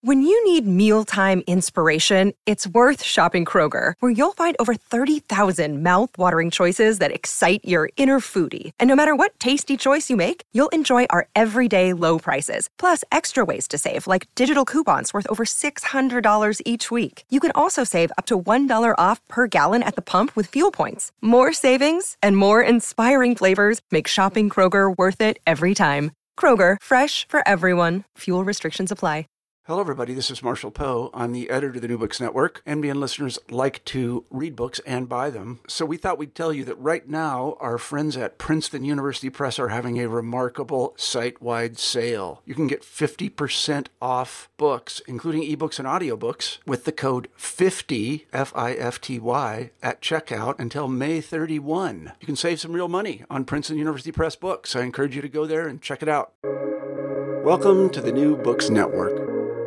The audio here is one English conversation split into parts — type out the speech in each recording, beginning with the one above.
When you need mealtime inspiration, it's worth shopping Kroger, where you'll find over 30,000 mouth-watering choices that excite your inner foodie. And no matter what tasty choice you make, you'll enjoy our everyday low prices, plus extra ways to save, like digital coupons worth over $600 each week. You can also save up to $1 off per gallon at the pump with fuel points. More savings and more inspiring flavors make shopping Kroger worth it every time. Kroger, fresh for everyone. Fuel restrictions apply. Hello, everybody. This is Marshall Poe. I'm the editor of the New Books Network. NBN listeners like to read books and buy them. So we thought we'd tell you that right now, our friends at Princeton University Press are having a remarkable site-wide sale. You can get 50% off books, including ebooks and audiobooks, with the code 50, F-I-F-T-Y, at checkout until May 31. You can save some real money on Princeton University Press books. I encourage you to go there and check it out. Welcome to the New Books Network.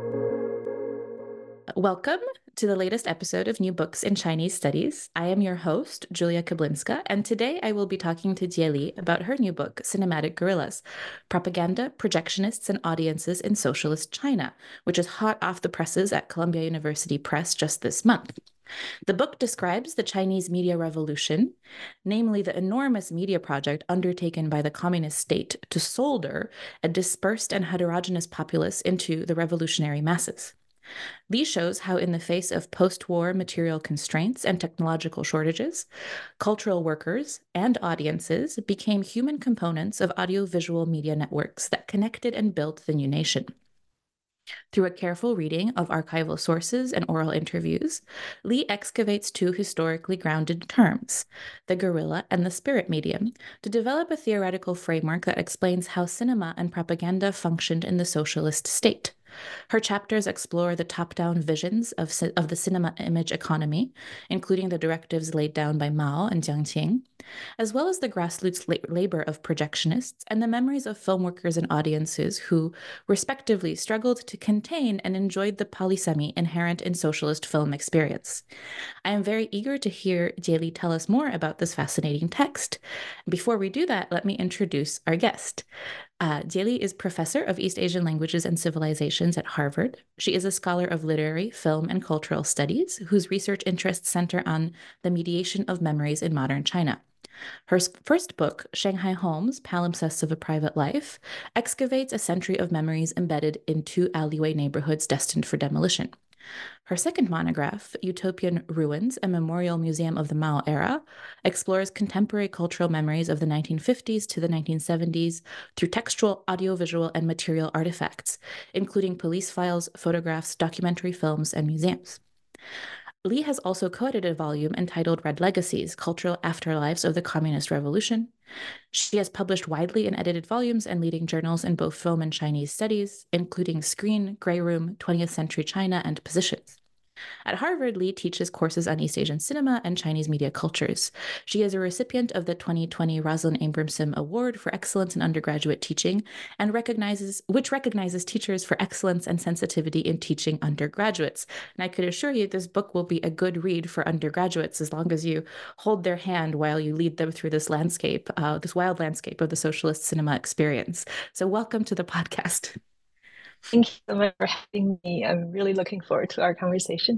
Welcome to the latest episode of New Books in Chinese Studies. I am your host, Julia Kablinska, and today I will be talking to Jie Li about her new book, Cinematic Guerrillas: Propaganda, Projectionists, and Audiences in Socialist China, which is hot off the presses at Columbia University Press just this month. The book describes the Chinese media revolution, namely the enormous media project undertaken by the communist state to solder a dispersed and heterogeneous populace into the revolutionary masses. Li shows how, in the face of post-war material constraints and technological shortages, cultural workers and audiences became human components of audiovisual media networks that connected and built the new nation. Through a careful reading of archival sources and oral interviews, Li excavates two historically grounded terms, the guerrilla and the spirit medium, to develop a theoretical framework that explains how cinema and propaganda functioned in the socialist state. Her chapters explore the top-down visions of the cinema image economy, including the directives laid down by Mao and Jiang Qing, as well as the grassroots labor of projectionists and the memories of film workers and audiences who, respectively, struggled to contain and enjoyed the polysemy inherent in socialist film experience. I am very eager to hear Jie Li tell us more about this fascinating text. Before we do that, let me introduce our guest. Jie Li is professor of East Asian languages and civilizations at Harvard. She is a scholar of literary, film, and cultural studies, whose research interests center on the mediation of memories in modern China. Her first book, Shanghai Homes: Palimpsests of a Private Life, excavates a century of memories embedded in two alleyway neighborhoods destined for demolition. Her second monograph, Utopian Ruins, a Memorial Museum of the Mao Era, explores contemporary cultural memories of the 1950s to the 1970s through textual, audiovisual, and material artifacts, including police files, photographs, documentary films, and museums. Li has also co-edited a volume entitled Red Legacies: Cultural Afterlives of the Communist Revolution. She has published widely in edited volumes and leading journals in both film and Chinese studies, including Screen, Grey Room, 20th Century China, and Positions. At Harvard, Li teaches courses on East Asian cinema and Chinese media cultures. She is a recipient of the 2020 Rosalind Abramson Award for Excellence in Undergraduate Teaching, and which recognizes teachers for excellence and sensitivity in teaching undergraduates. And I could assure you this book will be a good read for undergraduates as long as you hold their hand while you lead them through this landscape, this wild landscape of the socialist cinema experience. So welcome to the podcast. Thank you so much for having me. I'm really looking forward to our conversation.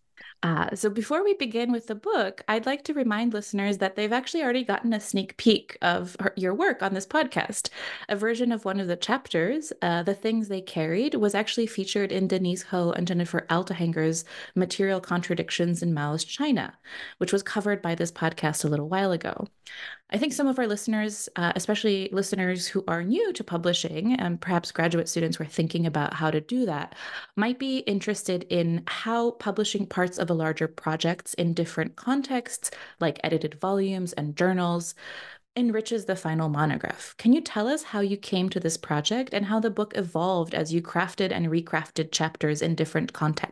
So before we begin with the book, I'd like to remind listeners that they've actually already gotten a sneak peek of your work on this podcast. A version of one of the chapters, The Things They Carried, was actually featured in Denise Ho and Jennifer Altehanger's Material Contradictions in Mao's China, which was covered by this podcast a little while ago. I think some of our listeners, especially listeners who are new to publishing and perhaps graduate students who are thinking about how to do that, might be interested in how publishing parts of a larger project in different contexts, like edited volumes and journals, enriches the final monograph. Can you tell us how you came to this project and how the book evolved as you crafted and recrafted chapters in different contexts?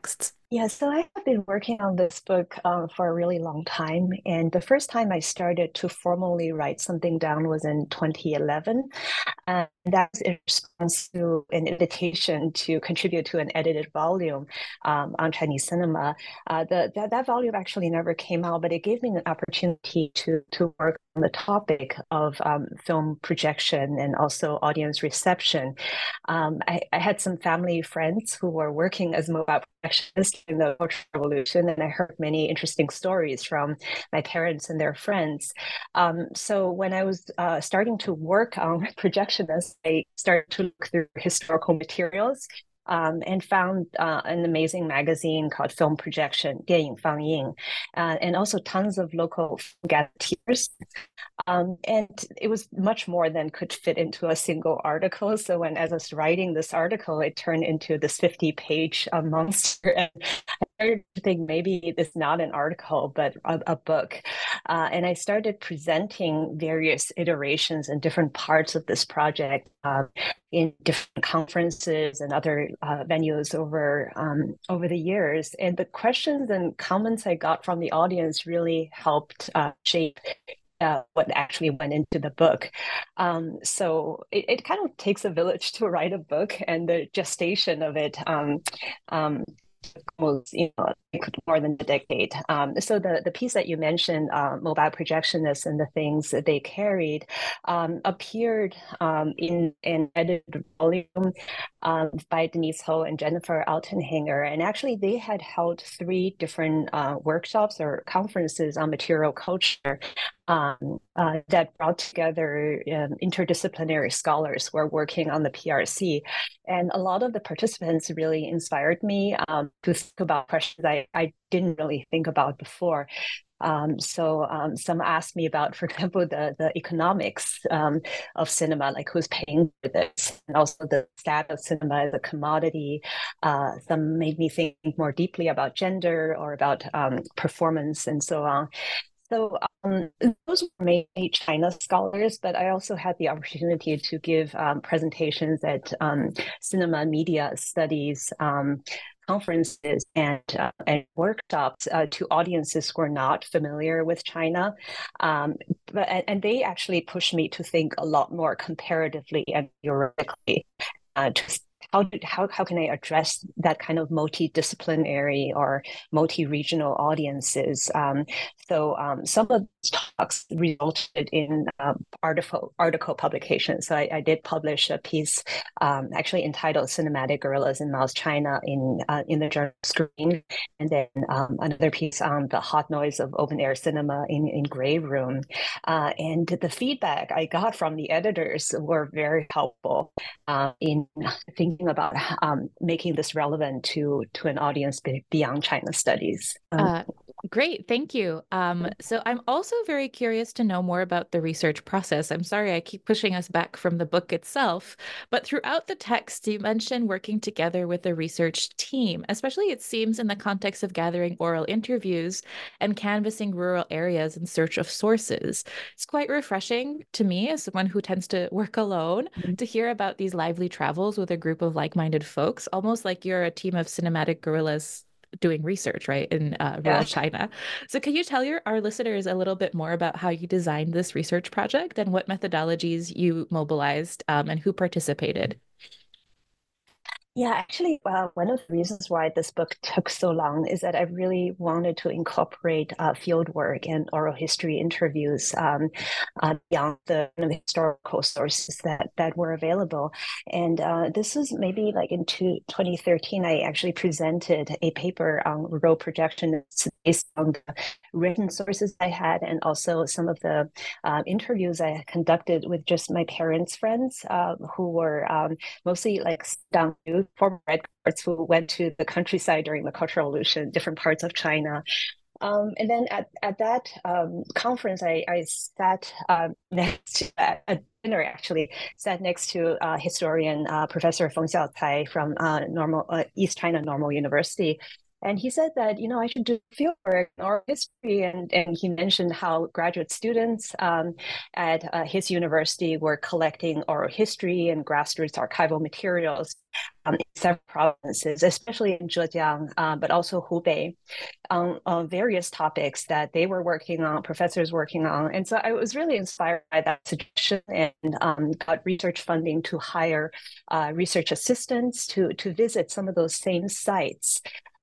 Yeah, so I have been working on this book for a really long time. And the first time I started to formally write something down was in 2011. And that was in response to an invitation to contribute to an edited volume on Chinese cinema. That volume actually never came out, but it gave me an opportunity to work on the topic of film projection and also audience reception. I had some family friends who were working as mobile projectionists in the Cultural Revolution, and I heard many interesting stories from my parents and their friends. So when I was starting to work on projectionists, I started to look through historical materials and found an amazing magazine called Film Projection, 电影放映, and also tons of local gazetteers. And it was much more than could fit into a single article. So as I was writing this article, it turned into this 50-page monster. And I started to think maybe it's not an article, but a book. And I started presenting various iterations and different parts of this project in different conferences and other venues over the years. And the questions and comments I got from the audience really helped shape what actually went into the book. So it kind of takes a village to write a book, and the gestation of it was, more than a decade. So the piece that you mentioned, mobile projectionists and the things that they carried, appeared in an edited volume by Denise Ho and Jennifer Altenhanger. And actually, they had held 3 different workshops or conferences on material culture that brought together interdisciplinary scholars who are working on the PRC. And a lot of the participants really inspired me to think about questions I didn't really think about before. Some asked me about, for example, the economics of cinema, like who's paying for this, and also the status of cinema as a commodity. Some made me think more deeply about gender or about performance and so on. So those were mainly China scholars, but I also had the opportunity to give presentations at cinema media studies conferences and workshops to audiences who are not familiar with China. And they actually pushed me to think a lot more comparatively and theoretically. How can I address that kind of multidisciplinary or multi-regional audiences? So some of these talks resulted in article publications. So I did publish a piece actually entitled "Cinematic Guerrillas in Mao's China" in the journal Screen, and then another piece on the hot noise of open-air cinema in Grey Room. And the feedback I got from the editors were very helpful in thinking about making this relevant to an audience beyond China studies. Great, thank you. So I'm also very curious to know more about the research process. I'm sorry I keep pushing us back from the book itself, but throughout the text, you mentioned working together with a research team, especially it seems in the context of gathering oral interviews and canvassing rural areas in search of sources. It's quite refreshing to me as someone who tends to work alone to hear about these lively travels with a group of like-minded folks, almost like you're a team of cinematic guerrillas doing research, right, in rural China. So can you tell our listeners a little bit more about how you designed this research project and what methodologies you mobilized and who participated? Yeah, actually, one of the reasons why this book took so long is that I really wanted to incorporate field work and oral history interviews beyond the historical sources that were available. And this was maybe like in 2013, I actually presented a paper on rural projectionists based on the written sources I had and also some of the interviews I had conducted with just my parents' friends who were mostly like down former red guards who went to the countryside during the Cultural Revolution, different parts of China. And then at that conference, I sat next to at dinner, actually, sat next to historian Professor Feng Xiaocai from East China Normal University. And he said that, I should do fieldwork in oral history. And he mentioned how graduate students at his university were collecting oral history and grassroots archival materials in several provinces, especially in Zhejiang, but also Hubei, on various topics that they were working on, professors working on. And so I was really inspired by that suggestion and got research funding to hire research assistants to visit some of those same sites.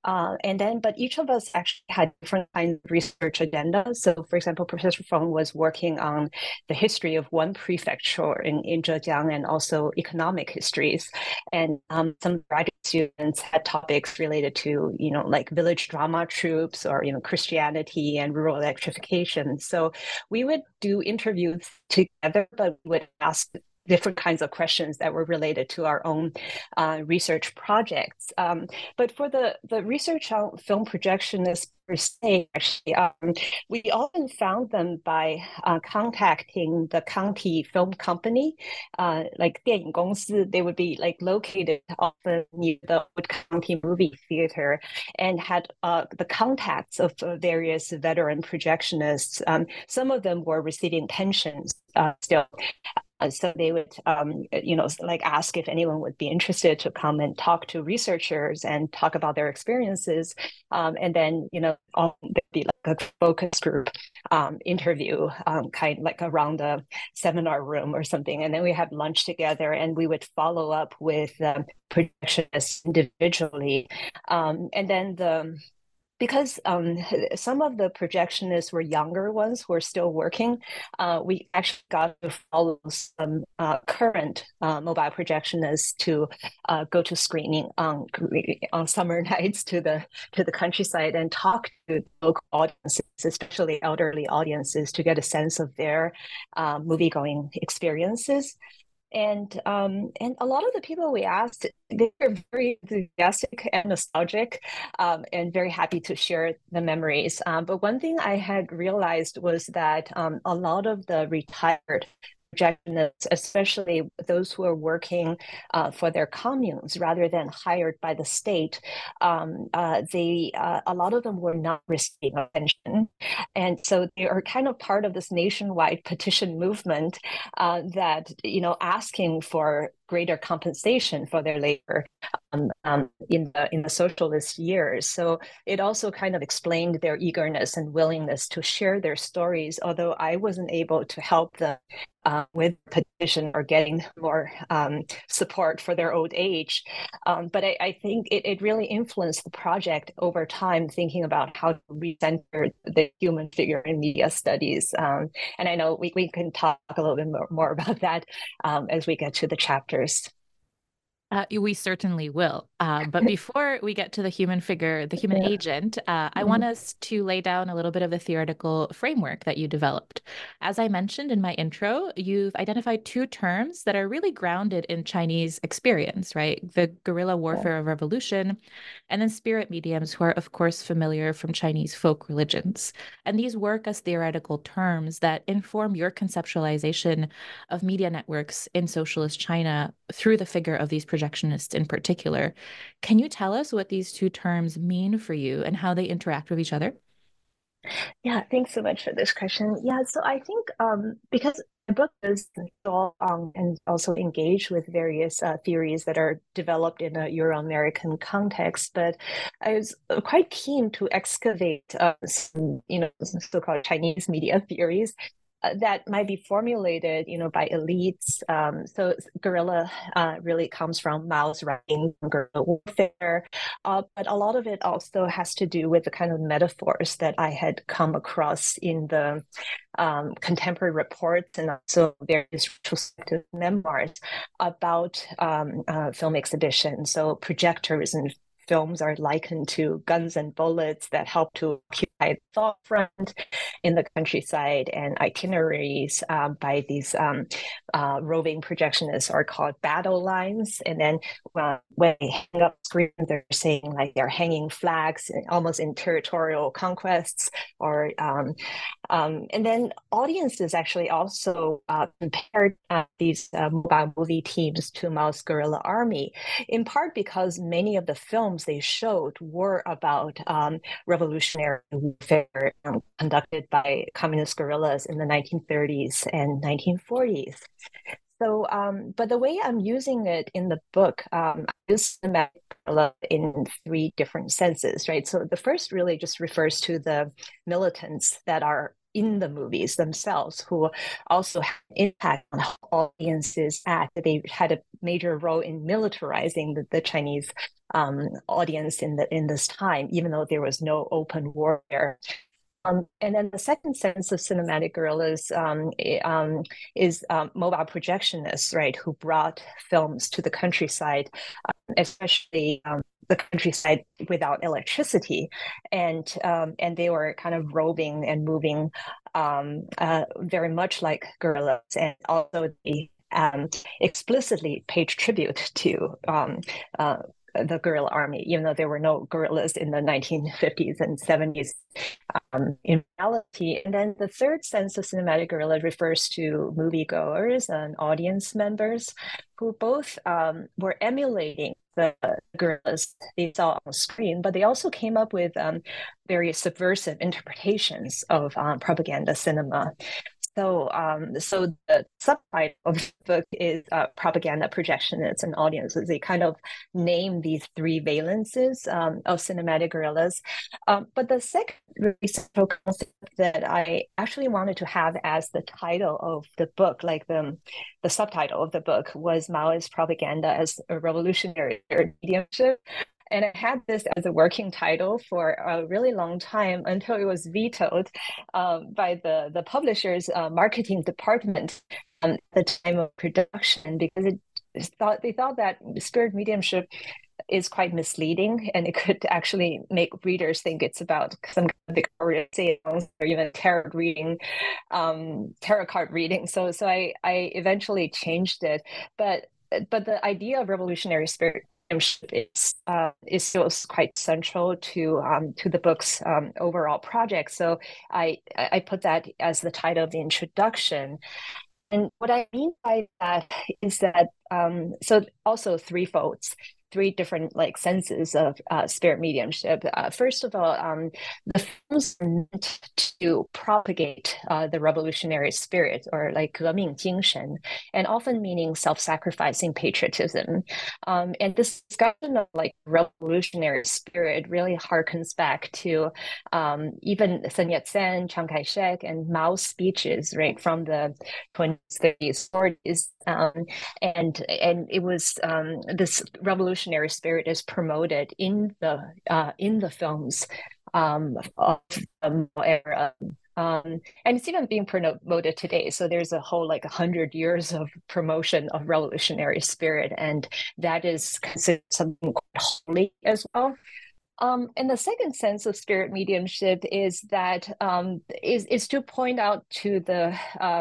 But each of us actually had different kinds of research agendas. So, for example, Professor Feng was working on the history of one prefecture in Zhejiang and also economic histories. And some graduate students had topics related to, like village drama troupes or, Christianity and rural electrification. So we would do interviews together, but we would ask different kinds of questions that were related to our own research projects. But for the research on film projectionists per se, actually, we often found them by contacting the county film company, like 电影公司. They would be like located often near the Wood County Movie Theater and had the contacts of various veteran projectionists. Some of them were receiving pensions still. So they would, like ask if anyone would be interested to come and talk to researchers and talk about their experiences. And then, there'd be like a focus group interview, kind of like around a seminar room or something. And then we have lunch together and we would follow up with projectionists individually. And then because some of the projectionists were younger ones who were still working, we actually got to follow some current mobile projectionists to go to screening on summer nights to the countryside and talk to local audiences, especially elderly audiences, to get a sense of their movie-going experiences. And a lot of the people we asked, they were very enthusiastic and nostalgic, and very happy to share the memories. But one thing I had realized was that a lot of the retired projectionists, especially those who are working for their communes rather than hired by the state, a lot of them were not receiving a pension. And so they are kind of part of this nationwide petition movement that, asking for greater compensation for their labor in the socialist years. So it also kind of explained their eagerness and willingness to share their stories, although I wasn't able to help them with petition or getting more support for their old age. But I think it really influenced the project over time, thinking about how to recenter the human figure in media studies. And I know we can talk a little bit more about that as we get to the chapters. We certainly will. But before we get to the human figure, the human agent, I want us to lay down a little bit of the theoretical framework that you developed. As I mentioned in my intro, you've identified two terms that are really grounded in Chinese experience, right? The guerrilla warfare of revolution, and then spirit mediums, who are, of course, familiar from Chinese folk religions. And these work as theoretical terms that inform your conceptualization of media networks in socialist China through the figure of these projectionists in particular. Can you tell us what these two terms mean for you and how they interact with each other? Yeah, thanks so much for this question. Yeah, so I think because the book is all and also engaged with various theories that are developed in a Euro-American context, but I was quite keen to excavate some, so-called Chinese media theories that might be formulated, by elites. So guerrilla really comes from Mao's writing, guerrilla warfare, but a lot of it also has to do with the kind of metaphors that I had come across in the contemporary reports and also various retrospective memoirs about film exhibition. So projectors and films are likened to guns and bullets that help to occupy the thought front. in the countryside, and itineraries by these roving projectionists are called battle lines. And then when they hang up screen, they're saying like they're hanging flags almost in territorial conquests, or and then audiences actually also compared these mobile movie teams to Mao's guerrilla army, in part because many of the films they showed were about revolutionary warfare conducted by communist guerrillas in the 1930s and 1940s. So, but the way I'm using it in the book, I use cinematic guerrilla in three different senses, right? So the first really just refers to the militants that are in the movies themselves, who also have an impact on how audiences act. They had a major role in militarizing the Chinese audience in this time, even though there was no open warfare. And then the second sense of cinematic guerrillas is mobile projectionists, right, who brought films to the countryside, especially the countryside without electricity, and they were kind of roving and moving very much like guerrillas, and also they explicitly paid tribute to the guerrilla army, even though there were no guerrillas in the 1950s and 70s in reality. And then the third sense of cinematic guerrilla refers to moviegoers and audience members who both were emulating the guerrillas they saw on screen, but they also came up with very subversive interpretations of propaganda cinema. So, so the subtitle of the book is Propaganda, Projectionists, and Audiences. They kind of name these three valences of cinematic guerrillas. But the second central concept that I actually wanted to have as the title of the book, like the subtitle of the book, was Maoist Propaganda as a Revolutionary Mediumship. And I had this as a working title for a really long time until it was vetoed by the publisher's marketing department at the time of production, because they thought that spirit mediumship is quite misleading, and it could actually make readers think it's about some kind of Victorian seance or even tarot reading, tarot card reading. So I eventually changed it, but the idea of revolutionary spirit is still quite central to the book's overall project. So I put that as the title of the introduction. And what I mean by that is that so also three different like senses of spirit mediumship. First of all, the films are meant to propagate the revolutionary spirit, or like 革命精神, and often meaning self-sacrificing patriotism. And this discussion of like revolutionary spirit really harkens back to even Sun Yat-sen, Chiang Kai-shek, and Mao's speeches, right, from the 20s, 30s, 40s. And it was this revolutionary spirit is promoted in the films of the era. And it's even being promoted today. So there's a whole like 100 years of promotion of revolutionary spirit, and that is considered something quite holy as well. And the second sense of spirit mediumship is that is to point out to the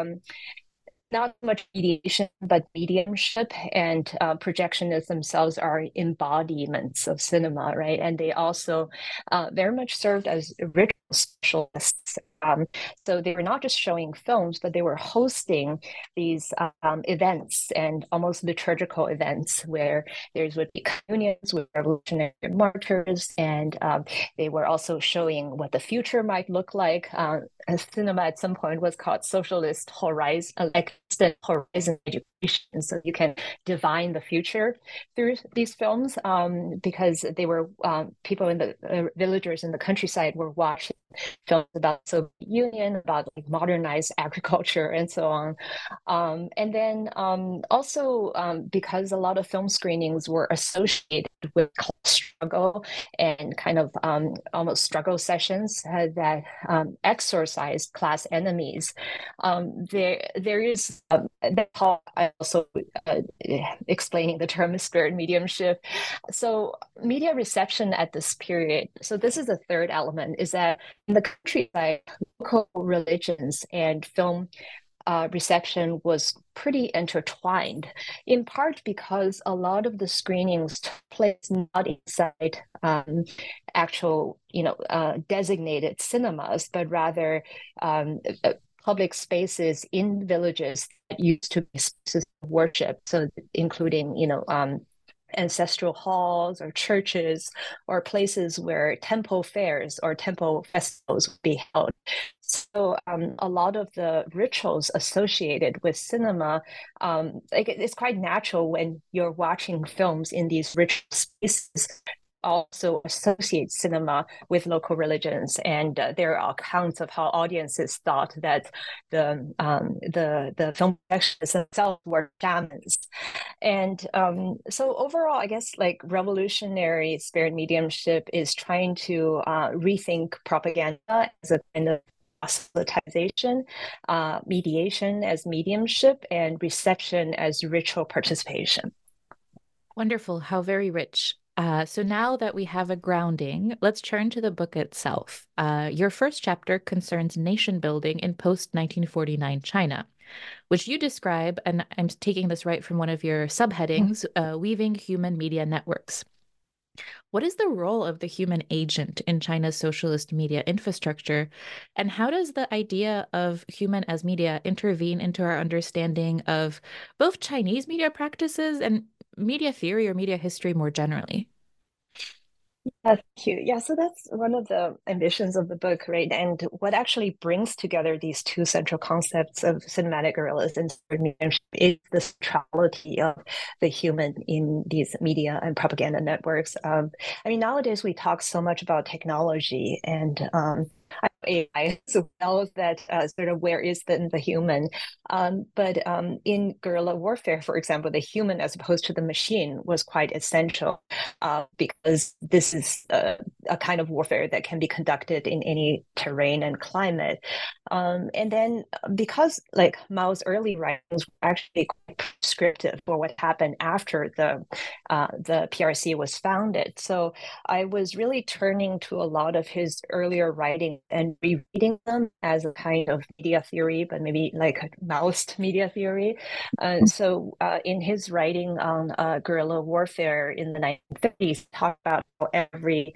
not much mediation, but mediumship and projectionists themselves are embodiments of cinema, right? And they also very much served as ritual specialists. So they were not just showing films, but they were hosting these events and almost liturgical events where there would be communions with revolutionary martyrs, and they were also showing what the future might look like. Cinema at some point was called socialist horizon, like horizon education. So you can divine the future through these films, because they were people in the villagers in the countryside were watching films about Soviet Union, about like modernized agriculture, and so on. And then also because a lot of film screenings were associated with struggle and kind of almost struggle sessions that exorcised class enemies. There is that talk I also explaining the term spirit mediumship. So media reception at this period. So this is the third element: is that in the countryside, local religions and film reception was pretty intertwined, in part because a lot of the screenings took place not inside actual, designated cinemas, but rather public spaces in villages that used to be spaces of worship. So including, ancestral halls or churches or places where temple fairs or temple festivals would be held. So a lot of the rituals associated with cinema, it's quite natural when you're watching films in these ritual spaces, also associate cinema with local religions, and there are accounts of how audiences thought that the film productions themselves were shamans. And so overall, I guess like revolutionary spirit mediumship is trying to rethink propaganda as a kind of proselytization, mediation as mediumship, and reception as ritual participation. Wonderful. How very rich. So now that we have a grounding, let's turn to the book itself. Your first chapter concerns nation building in post-1949 China, which you describe, and I'm taking this right from one of your subheadings, weaving human media networks. What is the role of the human agent in China's socialist media infrastructure, and how does the idea of human as media intervene into our understanding of both Chinese media practices and media theory or media history more generally? Thank you. Yeah, so that's one of the ambitions of the book, right? And what actually brings together these two central concepts of cinematic guerrillas and mediumship is the centrality of the human in these media and propaganda networks. Nowadays we talk so much about technology and AI as well as that sort of where is the human. But in guerrilla warfare, for example, the human as opposed to the machine was quite essential because this is a kind of warfare that can be conducted in any terrain and climate. And then because like Mao's early writings were actually quite prescriptive for what happened after the PRC was founded. So I was really turning to a lot of his earlier writing and rereading them as a kind of media theory, but maybe like Maoist media theory. So in his writing on guerrilla warfare in the 1950s, talked about how every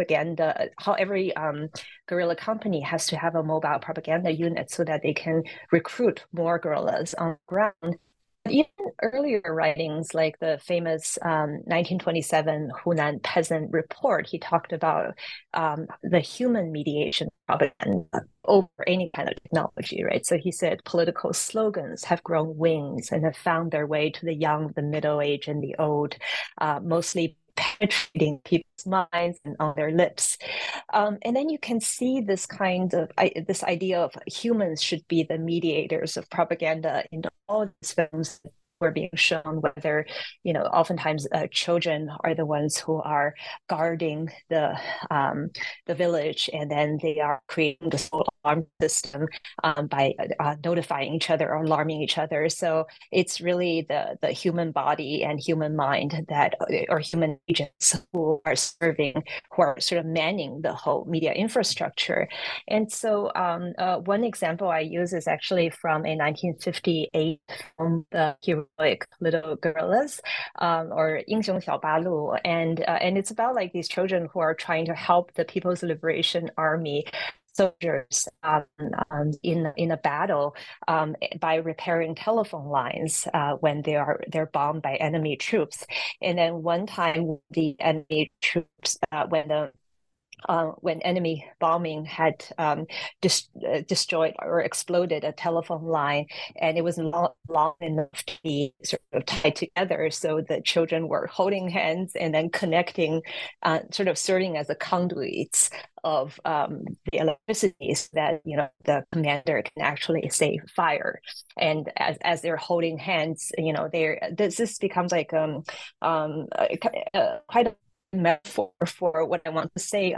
guerrilla company has to have a mobile propaganda unit so that they can recruit more guerrillas on the ground. Even earlier writings, like the famous 1927 Hunan Peasant Report, he talked about the human mediation propaganda over any kind of technology, right? So he said political slogans have grown wings and have found their way to the young, the middle-aged, and the old, mostly penetrating people's minds and on their lips. And then you can see this kind of this idea of humans should be the mediators of propaganda in all these films were being shown, whether, oftentimes children are the ones who are guarding the village, and then they are creating this whole alarm system by notifying each other or alarming each other. So it's really the human body and human mind or human agents who are sort of manning the whole media infrastructure. And so one example I use is actually from a 1958 film, The Heroic Little Guerrillas, or 英雄小八路, and it's about like these children who are trying to help the People's Liberation Army soldiers in a battle by repairing telephone lines when they're bombed by enemy troops. And then one time the enemy troops when enemy bombing had destroyed or exploded a telephone line, and it was not long enough to be sort of tied together. So the children were holding hands and then connecting, sort of serving as a conduits of the electricity so that the commander can actually save fire. And as they're holding hands, this becomes like quite a metaphor for what I want to say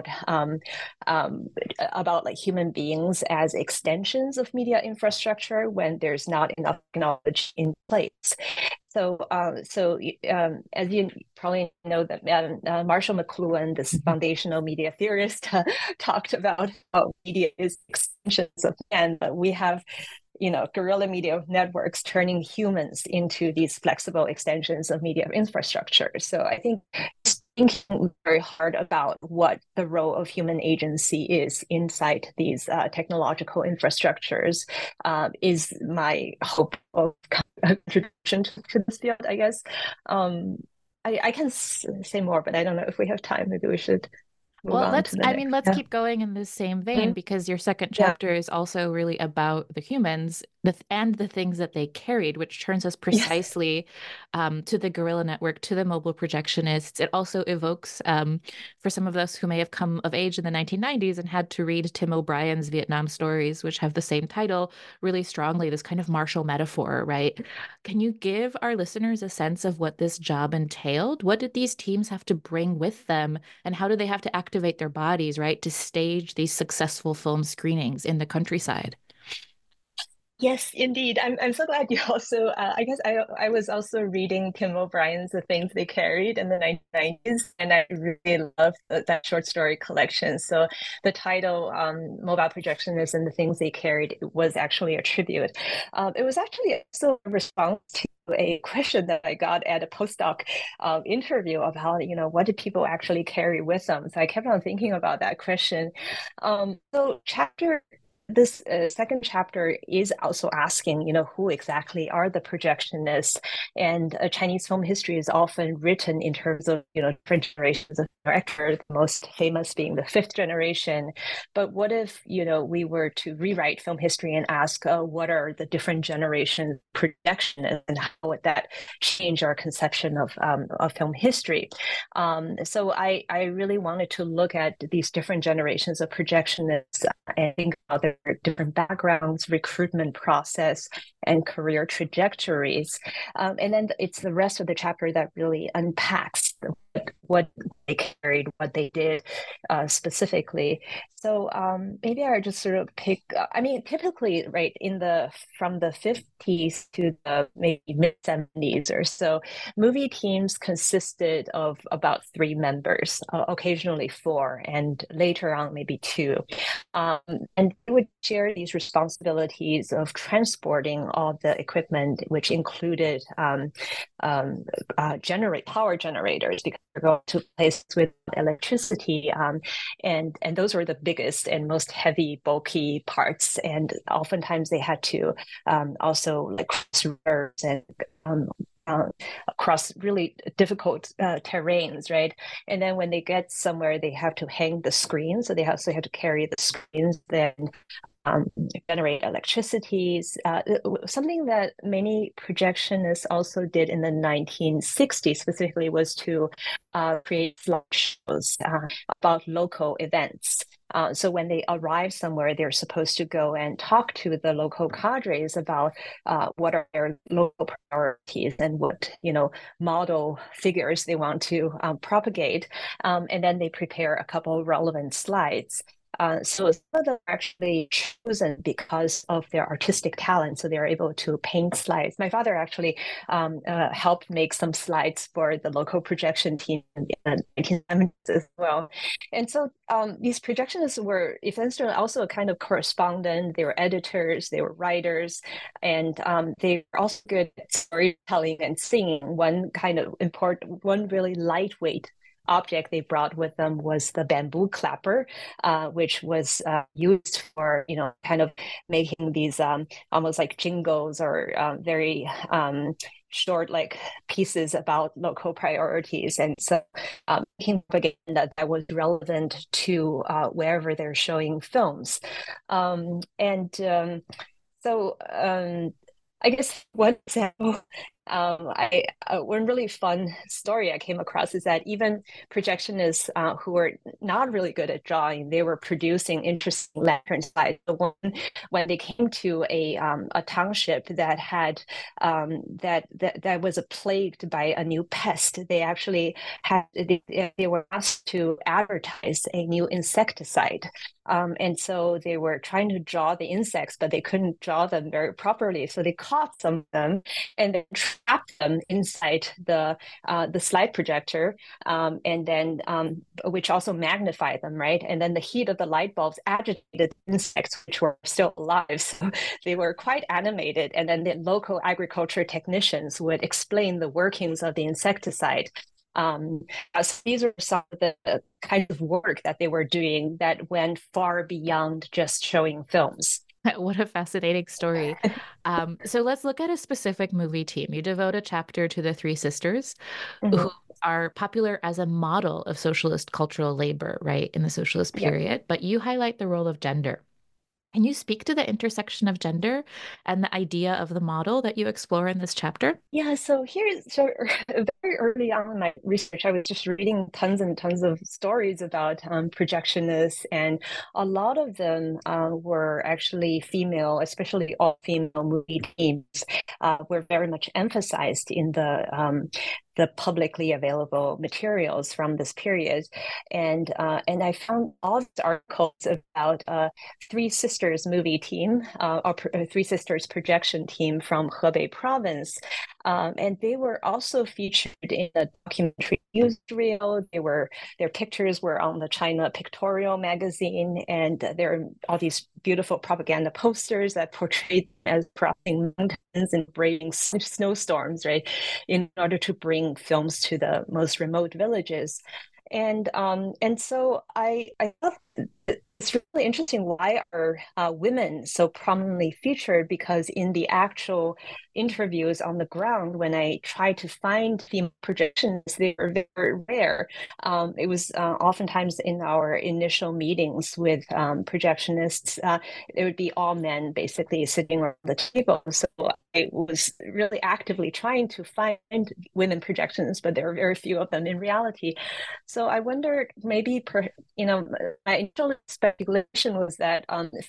about like human beings as extensions of media infrastructure when there's not enough knowledge in place. So, as you probably know, that Marshall McLuhan, this foundational media theorist, talked about how media is extensions of man, but we have guerrilla media networks turning humans into these flexible extensions of media infrastructure. So I think thinking very hard about what the role of human agency is inside these technological infrastructures is my hope of contribution to this field, I guess. I can say more, but I don't know if we have time. Maybe we should move on to the next. Let's keep going in this same vein, because your second chapter is also really about the humans and the things that they carried, which turns us precisely to the guerrilla network, to the mobile projectionists. It also evokes, for some of us who may have come of age in the 1990s and had to read Tim O'Brien's Vietnam stories, which have the same title, really strongly, this kind of martial metaphor, right? Can you give our listeners a sense of what this job entailed? What did these teams have to bring with them, and how do they have to activate their bodies, right, to stage these successful film screenings in the countryside? Yes, indeed. I'm so glad you also, I guess I was also reading Tim O'Brien's The Things They Carried in the 1990s, and I really loved that short story collection. So the title, Mobile Projectionists and the Things They Carried, was actually a tribute. It was actually also a response to a question that I got at a postdoc interview of how, what did people actually carry with them? So I kept on thinking about that question. This second chapter is also asking, who exactly are the projectionists? And Chinese film history is often written in terms of, different generations of directors, the most famous being the fifth generation. But what if, we were to rewrite film history and ask, what are the different generations of projectionists, and how would that change our conception of film history? So I really wanted to look at these different generations of projectionists and think about their different backgrounds, recruitment process, and career trajectories. And then it's the rest of the chapter that really unpacks what they carried, what they did specifically. So maybe I just sort of pick, typically, right, from the 50s to the maybe mid-70s or so, movie teams consisted of about 3 members, occasionally 4, and later on maybe 2. And they would share these responsibilities of transporting all the equipment, which included power generators, because they're going to places with electricity, and those were the biggest and most heavy, bulky parts. And oftentimes they had to also like cross rivers and across really difficult terrains, right? And then when they get somewhere, they have to hang the screens. So they also have to carry the screens, then generate electricity. Something that many projectionists also did in the 1960s specifically was to create slideshows about local events. So when they arrive somewhere, they're supposed to go and talk to the local cadres about what are their local priorities and what model figures they want to propagate, and then they prepare a couple of relevant slides. So some of them are actually chosen because of their artistic talent, so they're able to paint slides. My father actually helped make some slides for the local projection team in the 1970s as well. And so these projectionists were essentially also a kind of correspondent. They were editors, they were writers, and they were also good at storytelling and singing. One really lightweight object they brought with them was the bamboo clapper, which was used for, kind of making these almost like jingles or very short like pieces about local priorities. And so making propaganda that was relevant to wherever they're showing films. So I guess one example One really fun story I came across is that even projectionists who were not really good at drawing, they were producing interesting lantern slides. So when they came to a township that had that was plagued by a new pest, they actually they were asked to advertise a new insecticide. And so they were trying to draw the insects, but they couldn't draw them very properly. So they caught some of them and then trapped them inside the slide projector, and then which also magnified them, right? And then the heat of the light bulbs agitated insects, which were still alive. So they were quite animated. And then the local agriculture technicians would explain the workings of the insecticide. So these are some of the kinds of work that they were doing that went far beyond just showing films. What a fascinating story. So let's look at a specific movie team. You devote a chapter to the three sisters who are popular as a model of socialist cultural labor, right, in the socialist period, but you highlight the role of gender. Can you speak to the intersection of gender and the idea of the model that you explore in this chapter? Yeah, so very early on in my research, I was just reading tons and tons of stories about projectionists, and a lot of them were actually female, especially all-female movie teams were very much emphasized in the publicly available materials from this period, and I found all these articles about Three Sisters movie team, or Three Sisters projection team from Hebei province, and they were also featured in a documentary newsreel. Their pictures were on the China Pictorial magazine, and there are all these beautiful propaganda posters that portrayed them as crossing mountains and braving snowstorms, right, in order to bring films to the most remote villages. And so I thought it's really interesting, why are women so prominently featured? Because in the actual interviews on the ground, when I tried to find female projections, they were very rare. It was oftentimes in our initial meetings with projectionists, it would be all men basically sitting around the table. So I was really actively trying to find women projections, but there are very few of them in reality. So I wondered, maybe, my initial speculation was that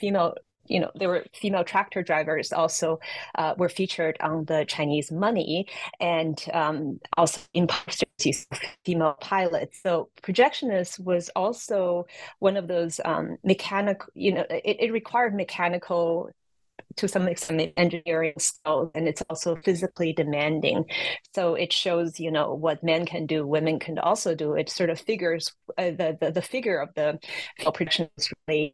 there were female tractor drivers also were featured on the Chinese money, and also in posters, female pilots. So projectionist was also one of those mechanical, it required mechanical, to some extent, engineering skills, and it's also physically demanding. So it shows, what men can do, women can also do. It sort of figures the figure of the projection is really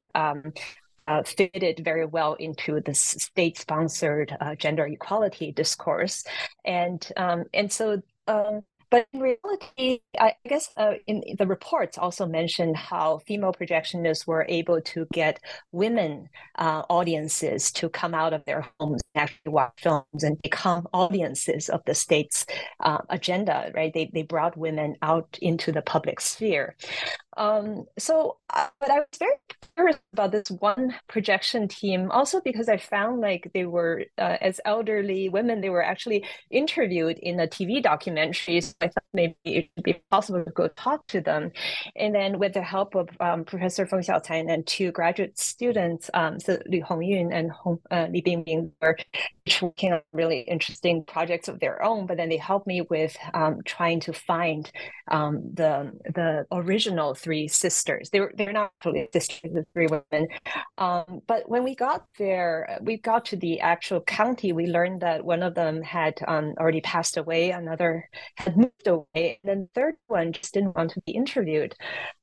fitted very well into the state-sponsored gender equality discourse, and so. But in reality, I guess in the reports also mentioned how female projectionists were able to get women audiences to come out of their homes and actually watch films and become audiences of the state's agenda, right? They brought women out into the public sphere. But I was very curious about this one projection team, also because I found like they were, as elderly women, they were actually interviewed in a TV documentary. So I thought maybe it would be possible to go talk to them. And then with the help of Professor Feng Xiaocan and two graduate students, so Li Hongyun and Li Bingbing, were working on really interesting projects of their own, but then they helped me with trying to find the original three sisters. They're not actually sisters, the three women. But when we got there, we got to the actual county, we learned that one of them had already passed away, another had moved away, and then the third one just didn't want to be interviewed.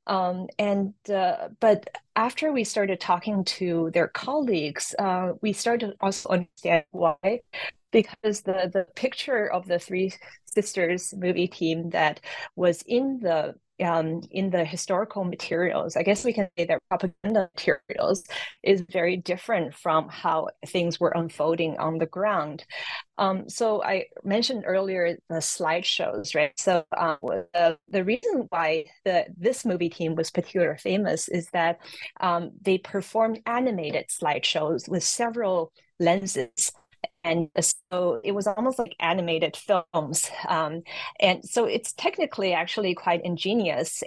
But after we started talking to their colleagues, we started to also understand why. Because the picture of the Three Sisters movie team that was in the historical materials, I guess we can say that propaganda materials, is very different from how things were unfolding on the ground. So I mentioned earlier the slideshows, right? So the reason why this movie team was particularly famous is that they performed animated slideshows with several lenses. And so it was almost like animated films. And so it's technically actually quite ingenious.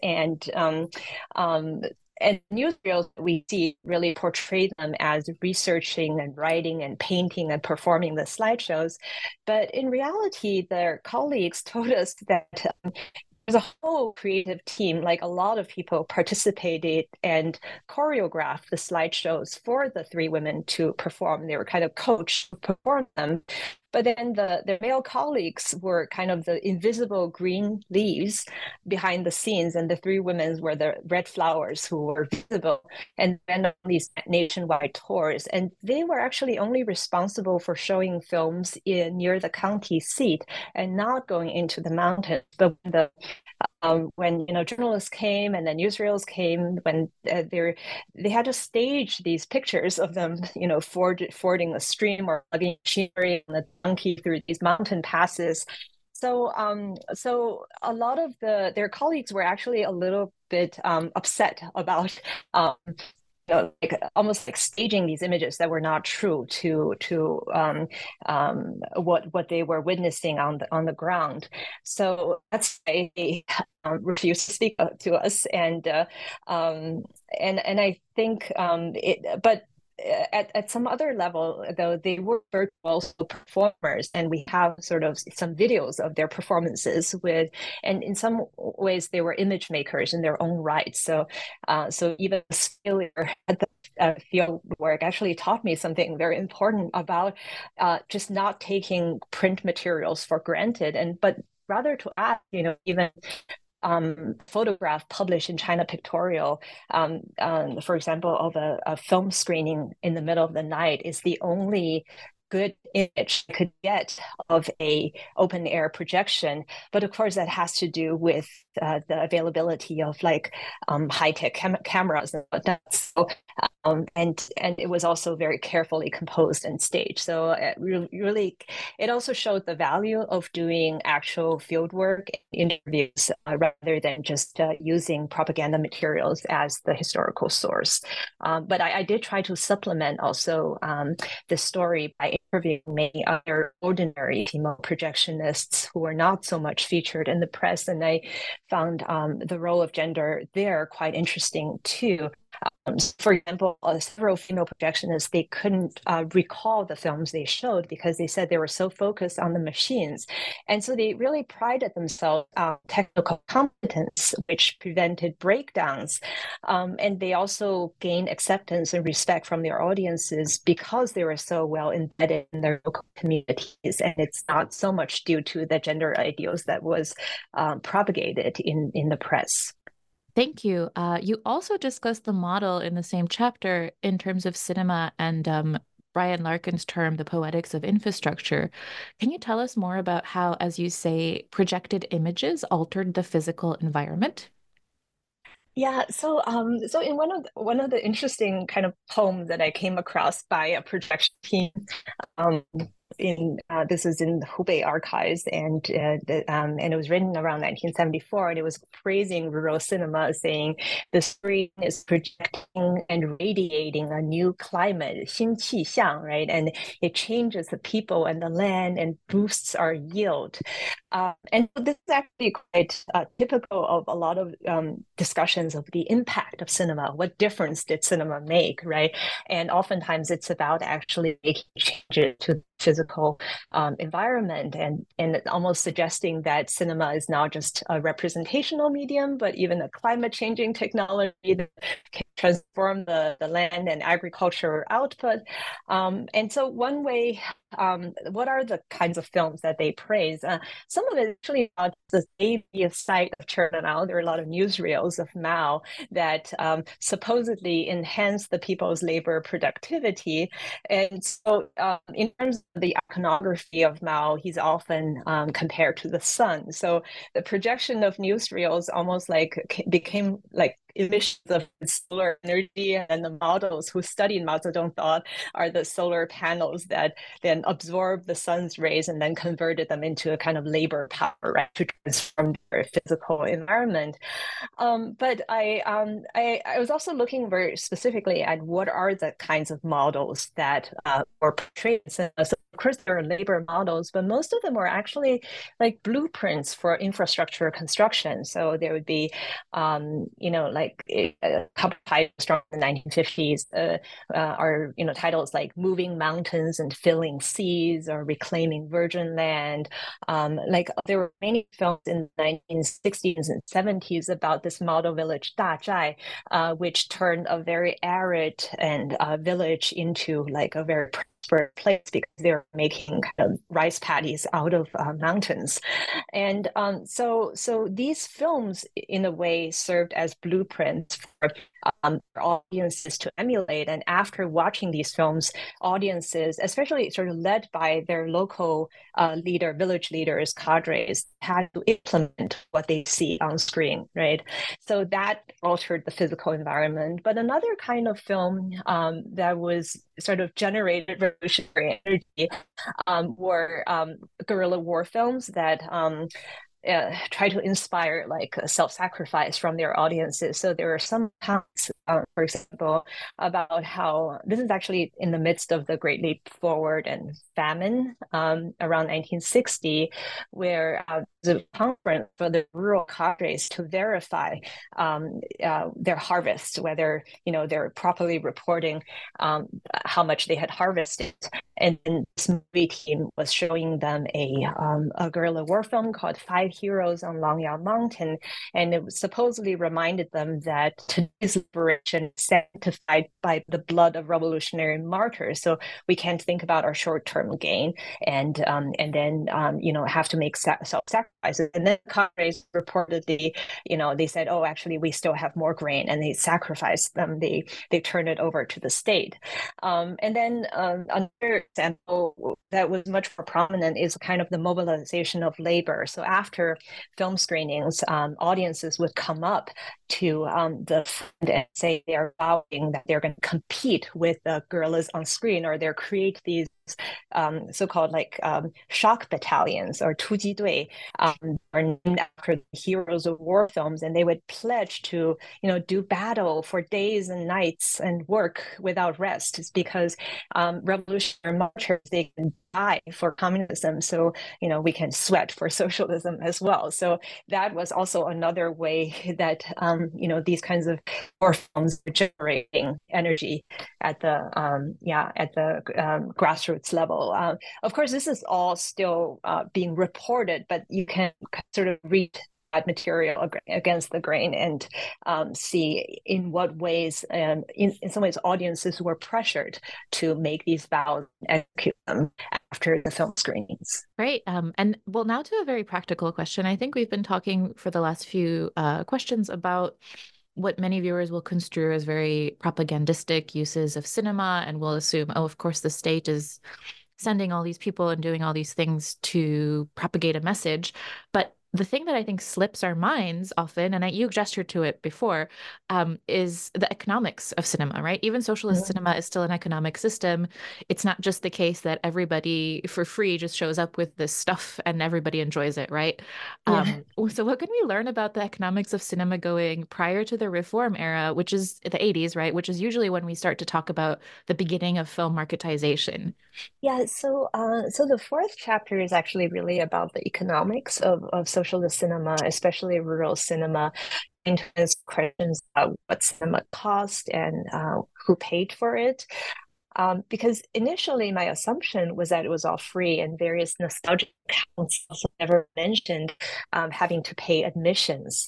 And newsreels we see really portray them as researching and writing and painting and performing the slideshows. But in reality, their colleagues told us that there's a whole creative team, like a lot of people participated and choreographed the slideshows for the three women to perform. They were kind of coached to perform them. But then their male colleagues were kind of the invisible green leaves behind the scenes, and the three women were the red flowers who were visible. And then on these nationwide tours, and they were actually only responsible for showing films near the county seat and not going into the mountains. But when journalists came and the newsreels came, when they had to stage these pictures of them, fording a stream or lugging machinery on the donkey through these mountain passes. So a lot of their colleagues were actually a little bit upset about almost like staging these images that were not true to what they were witnessing on the ground. So that's why they refused to speak to us, and I think but at some other level, though, they were also performers, and we have sort of some videos of their performances and in some ways they were image makers in their own right. So even failure at the field work actually taught me something very important about just not taking print materials for granted, but rather to ask, even photograph published in China Pictorial, for example, of a film screening in the middle of the night is the only good image you could get of a open air projection. But of course, that has to do with the availability of high-tech cameras and whatnot. So, and it was also very carefully composed and staged. So really, it also showed the value of doing actual fieldwork interviews rather than just using propaganda materials as the historical source. But I did try to supplement also the story by interviewing many other ordinary female projectionists who were not so much featured in the press, and I found the role of gender there quite interesting too. For example, several female projectionists, they couldn't recall the films they showed because they said they were so focused on the machines. And so they really prided themselves on technical competence, which prevented breakdowns. And they also gained acceptance and respect from their audiences because they were so well embedded in their local communities. And it's not so much due to the gender ideals that was propagated in the press. Thank you. You also discussed the model in the same chapter in terms of cinema and Brian Larkin's term, the poetics of infrastructure. Can you tell us more about how, as you say, projected images altered the physical environment? Yeah, so in one of the interesting kind of poems that I came across by a projection team, this is in the Hubei archives, and it was written around 1974, and it was praising rural cinema, saying the screen is projecting and radiating a new climate, 新气象, right? And it changes the people and the land and boosts our yield. And this is actually quite typical of a lot of discussions of the impact of cinema. What difference did cinema make, right? And oftentimes it's about actually making changes to physical environment and almost suggesting that cinema is not just a representational medium, but even a climate changing technology that can transform the land and agriculture output. And so one way, what are the kinds of films that they praise? Some of it actually not the AV site of Chernanao. There are a lot of newsreels of Mao that supposedly enhance the people's labor productivity. And so in terms of the iconography of Mao, he's often compared to the sun. So the projection of newsreels almost became like emissions of solar energy, and the models who studied Mao Zedong thought are the solar panels that then absorbed the sun's rays and then converted them into a kind of labor power, right, to transform their physical environment. But I was also looking very specifically at what are the kinds of models that were portrayed. So of course, there are labor models, but most of them were actually like blueprints for infrastructure construction. So there would be, like a couple of titles from the 1950s are, titles like Moving Mountains and Filling Seas or Reclaiming Virgin Land. Like there were many films in the 1960s and 70s about this model village, Dazhai, which turned a very arid and village into like a very place because they're making kind of rice paddies out of mountains. And so these films in a way served as blueprints for audiences to emulate. And after watching these films, audiences, especially sort of led by their local village leaders, cadres, had to implement what they see on screen, right? So that altered the physical environment. But another kind of film that was sort of generated revolutionary energy were guerrilla war films that try to inspire like self-sacrifice from their audiences. So there are some accounts, for example, about how this is actually in the midst of the Great Leap Forward and famine around 1960, where the conference for the rural cadres to verify their harvest, whether they're properly reporting how much they had harvested. And then this movie team was showing them a guerrilla war film called Five Heroes on Longyao Mountain. And it supposedly reminded them that today's liberation is sanctified by the blood of revolutionary martyrs. So we can't think about our short-term gain and then have to make self-sacrifices. And then cadres reportedly, they said, oh, actually, we still have more grain, and they sacrificed them. They turn it over to the state. And then another example that was much more prominent is kind of the mobilization of labor. So after film screenings, audiences would come up to the front and say they're vowing that they're going to compete with the guerrillas on screen, or they're create these so-called like shock battalions or 突击队 are named after the heroes of war films, and they would pledge to do battle for days and nights and work without rest. It's because revolutionary martyrs, they can die for communism, so we can sweat for socialism as well. So that was also another way that these kinds of war films are generating energy at the grassroots level. Of course, this is all still being reported, but you can sort of read that material against the grain and see in what ways, in some ways, audiences were pressured to make these vows and execute them after the film screenings. Right. And well, now to a very practical question. I think we've been talking for the last few questions about what many viewers will construe as very propagandistic uses of cinema, and will assume, oh, of course, the state is sending all these people and doing all these things to propagate a message. But the thing that I think slips our minds often, and you gestured to it before, is the economics of cinema, right? Even socialist cinema is still an economic system. It's not just the case that everybody for free just shows up with this stuff and everybody enjoys it, right? So what can we learn about the economics of cinema going prior to the reform era, which is the 80s, right? Which is usually when we start to talk about the beginning of film marketization. Yeah, so the fourth chapter is actually really about the economics of socialist cinema, especially rural cinema, and questions about what cinema cost and who paid for it. Because initially my assumption was that it was all free, and various nostalgic accounts also never mentioned having to pay admissions.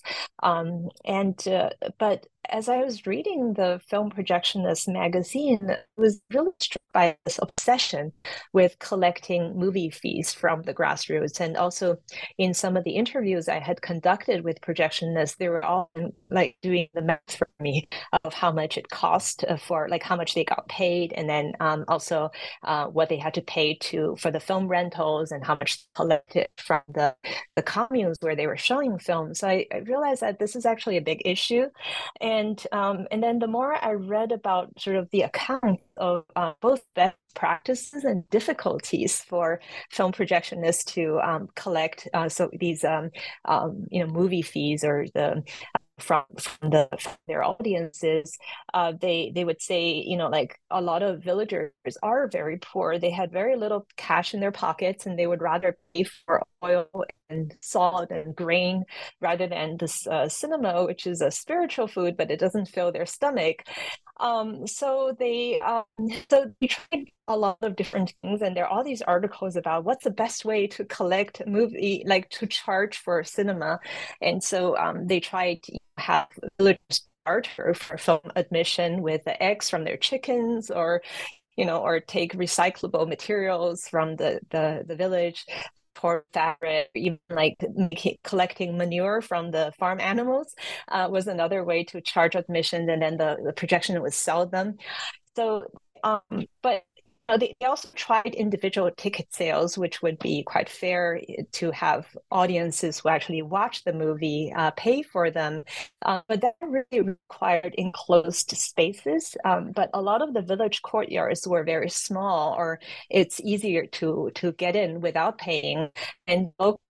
But as I was reading the Film Projectionist magazine, I was really struck by this obsession with collecting movie fees from the grassroots. And also in some of the interviews I had conducted with projectionists, they were all like doing the math for me of how much it cost for like how much they got paid, and then also what they had to pay for the film rentals, and how much collected from the communes where they were showing films. So I realized that this is actually a big issue. And then the more I read about sort of the account of both best practices and difficulties for film projectionists to collect so these movie fees or from their audiences, they would say, like a lot of villagers are very poor. They had very little cash in their pockets, and they would rather pay for oil and salt and grain rather than this cinema, which is a spiritual food, but it doesn't fill their stomach. So they tried a lot of different things, and there are all these articles about what's the best way to collect movie, like to charge for cinema. And so they tried to have villagers charge for film admission with the eggs from their chickens, or take recyclable materials from the village, pour fabric, even like collecting manure from the farm animals was another way to charge admission, and then the projection would sell them. So, but they also tried individual ticket sales, which would be quite fair to have audiences who actually watch the movie pay for them. But that really required enclosed spaces. But a lot of the village courtyards were very small, or it's easier to get in without paying. And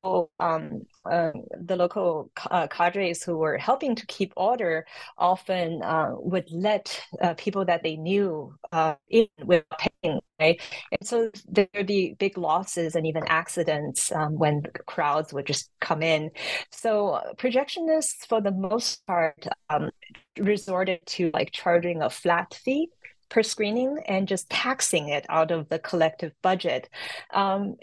the local cadres who were helping to keep order often would let people that they knew in without paying. Right? And so there would be big losses and even accidents when crowds would just come in. So projectionists, for the most part, resorted to like charging a flat fee per screening and just taxing it out of the collective budget. So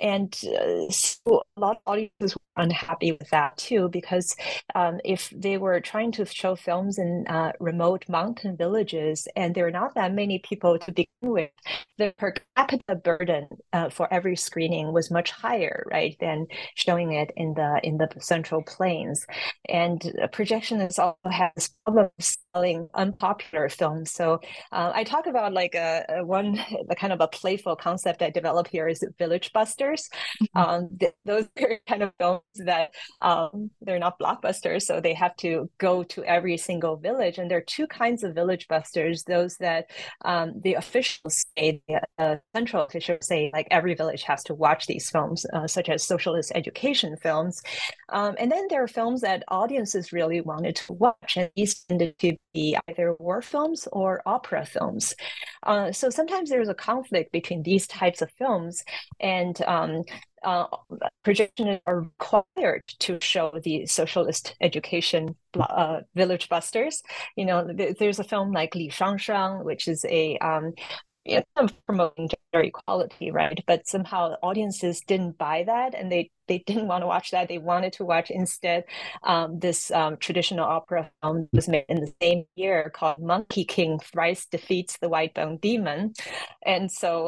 a lot of audiences were unhappy with that too, because if they were trying to show films in remote mountain villages and there are not that many people to begin with, the per capita burden for every screening was much higher, right, than showing it in the Central Plains. And projectionists also have this problem of selling unpopular films. So I talk about like the kind of a playful concept I developed here is Village Busters. Those are kind of films that they're not blockbusters, so they have to go to every single village. And there are two kinds of Village Busters: those that the officials say, central officials say, like every village has to watch these films, such as socialist education films. And then there are films that audiences really wanted to watch, and these tended to be either war films or opera films. So sometimes there's a conflict between these types of films, and projectionists are required to show the socialist education Village Busters. There's a film like Li Shangshang, which is a promoting gender equality, right? But somehow audiences didn't buy that, and they didn't want to watch that. They wanted to watch instead this traditional opera film that was made in the same year called Monkey King Thrice Defeats the White-Bone Demon. And so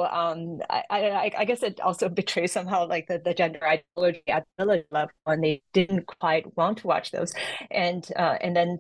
I guess it also betrays somehow like the gender ideology at the village level, and they didn't quite want to watch those. And then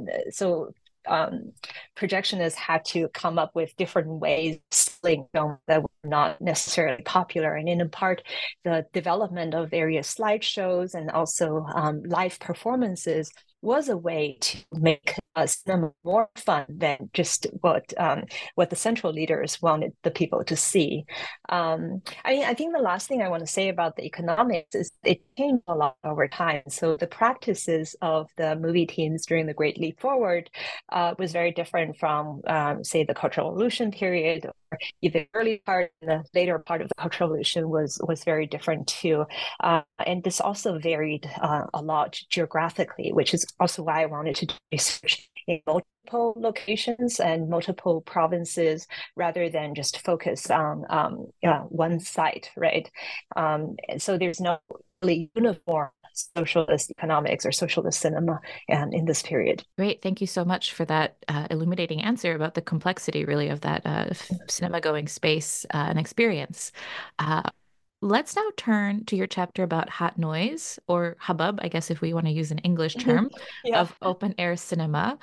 projectionists had to come up with different ways of selling films that were not necessarily popular. And in part, the development of various slideshows and also live performances was a way to make cinema more fun than just what the central leaders wanted the people to see. I think the last thing I want to say about the economics is it changed a lot over time. So the practices of the movie teams during the Great Leap Forward was very different from, say, the Cultural Revolution period, or even the early part and the later part of the Cultural Revolution was very different too. And this also varied a lot geographically, which is also why I wanted to do research in multiple locations and multiple provinces rather than just focus on one site, right? So there's no really uniform socialist economics or socialist cinema in this period. Great. Thank you so much for that illuminating answer about the complexity really of that cinema going space and experience. let's now turn to your chapter about hot noise, or hubbub, I guess if we want to use an English term, Yeah. of open air cinema,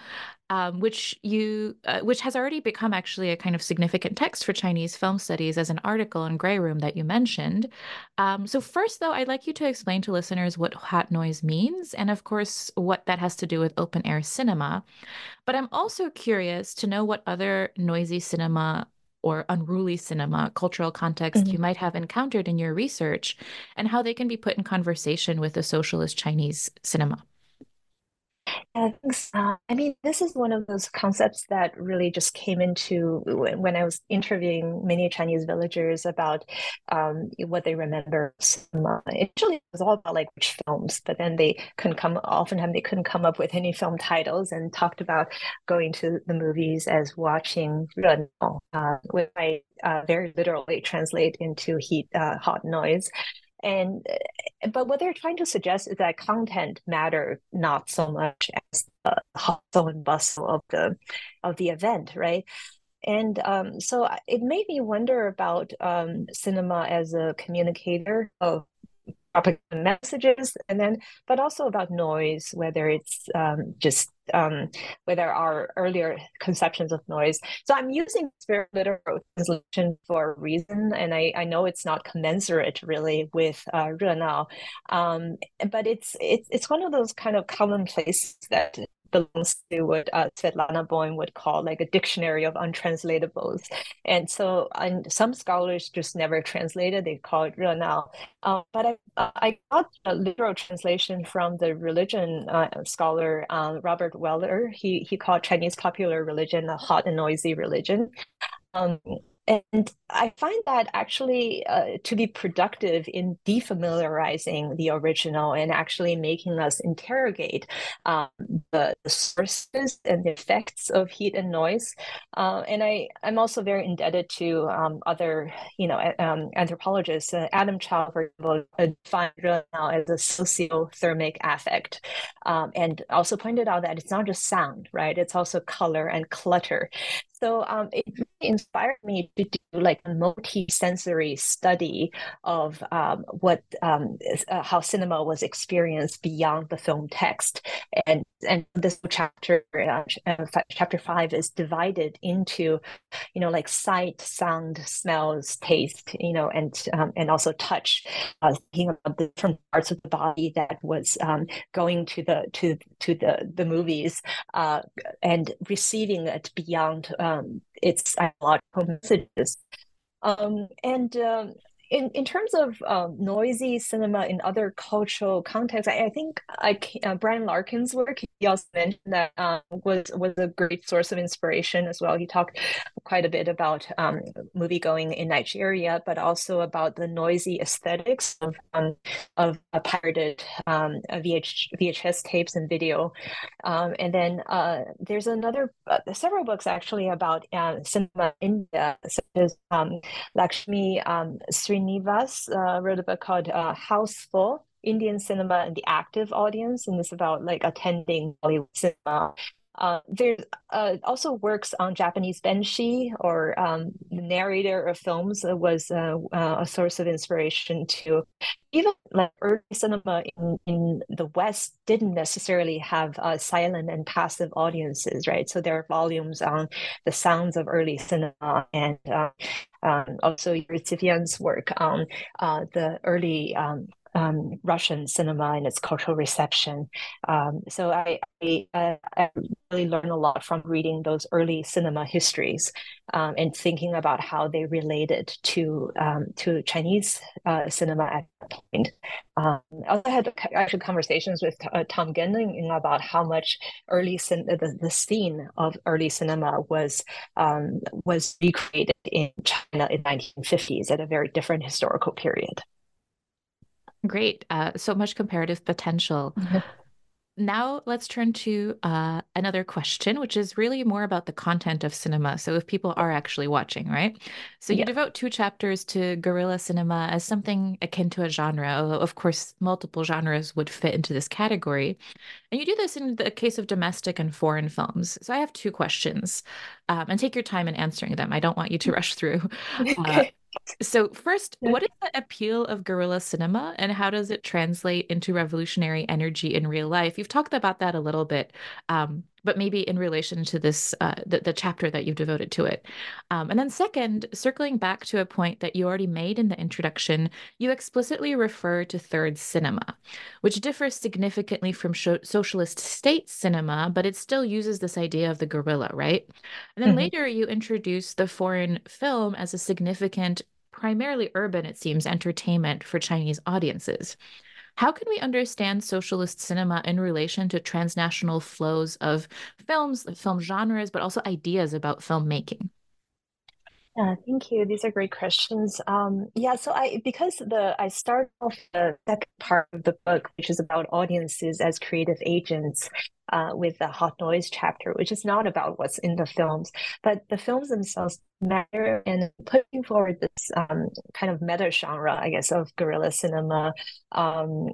which has already become actually a kind of significant text for Chinese film studies as an article in Grey Room that you mentioned. So first, though, I'd like you to explain to listeners what hot noise means, and of course, what that has to do with open air cinema. But I'm also curious to know what other noisy cinema or unruly cinema cultural context you Mhm. might have encountered in your research and how they can be put in conversation with the socialist Chinese cinema. Yeah, thanks. I mean, this is one of those concepts that really just came into when I was interviewing many Chinese villagers about what they remember of cinema. Initially, it was all about like which films, but then oftentimes they couldn't come up with any film titles and talked about going to the movies as watching 热闹, which I very literally translate into hot noise. And but what they're trying to suggest is that content matter not so much as the hustle and bustle of the event, right? And so it made me wonder about cinema as a communicator of propaganda messages, and then but also about noise, whether it's just whether our earlier conceptions of noise. So I'm using very literal translation for a reason, and I know it's not commensurate really with 热闹, but it's one of those kind of commonplaces that belongs to what Svetlana Boym would call like a dictionary of untranslatables. And so some scholars just never translated, they call it 热闹. But I got a literal translation from the religion scholar Robert Weller. He called Chinese popular religion a hot and noisy religion. Um, and I find that actually to be productive in defamiliarizing the original and actually making us interrogate the sources and the effects of heat and noise. And I'm also very indebted to other, anthropologists. Adam Chow, for example, defined 热闹 as a sociothermic affect, and also pointed out that it's not just sound, right? It's also color and clutter. So it really inspired me to do like a multi-sensory study of how cinema was experienced beyond the film text. And this chapter 5 is divided into, like sight, sound, smells, taste, and also touch, thinking about the different parts of the body that was going to the movies, and receiving it beyond its ideological messages. And in terms of noisy cinema in other cultural contexts, I think Brian Larkin's work, he also mentioned that was a great source of inspiration as well. He talked quite a bit about movie going in Nigeria, but also about the noisy aesthetics of pirated VHS tapes and video. And then there's several books actually about cinema in India, such as Lakshmi Srinivas wrote a book called House Full, Indian Cinema and the Active Audience, and it's about like attending Bollywood cinema. There's also works on Japanese benshi, or the narrator of films was a source of inspiration too. Even like early cinema in the West didn't necessarily have silent and passive audiences, right? So there are volumes on the sounds of early cinema, and also Yuri Tsivian's work on the early Russian cinema and its cultural reception. So I really learned a lot from reading those early cinema histories, and thinking about how they related to Chinese cinema at that point. I also had actually conversations with Tom Gending about how much the scene of early cinema was recreated in China in 1950s at a very different historical period. Great. So much comparative potential. Yeah. Now let's turn to another question, which is really more about the content of cinema. So if people are actually watching, right? So you Yeah. devote 2 chapters to guerrilla cinema as something akin to a genre, although of course multiple genres would fit into this category. And you do this in the case of domestic and foreign films. So I have 2 questions, and take your time in answering them. I don't want you to rush through. Uh, Okay. So first, what is the appeal of guerrilla cinema and how does it translate into revolutionary energy in real life? You've talked about that a little bit, but maybe in relation to this, the chapter that you've devoted to it. And then second, circling back to a point that you already made in the introduction, you explicitly refer to third cinema, which differs significantly from socialist state cinema, but it still uses this idea of the guerrilla, right? And then later you introduce the foreign film as a significant, primarily urban, it seems, entertainment for Chinese audiences. How can we understand socialist cinema in relation to transnational flows of films, film genres, but also ideas about filmmaking? Yeah, thank you. These are great questions. Yeah, so I start off the second part of the book, which is about audiences as creative agents, with the hot noise chapter, which is not about what's in the films, but the films themselves matter. And putting forward this kind of meta genre, I guess, of guerrilla cinema, um,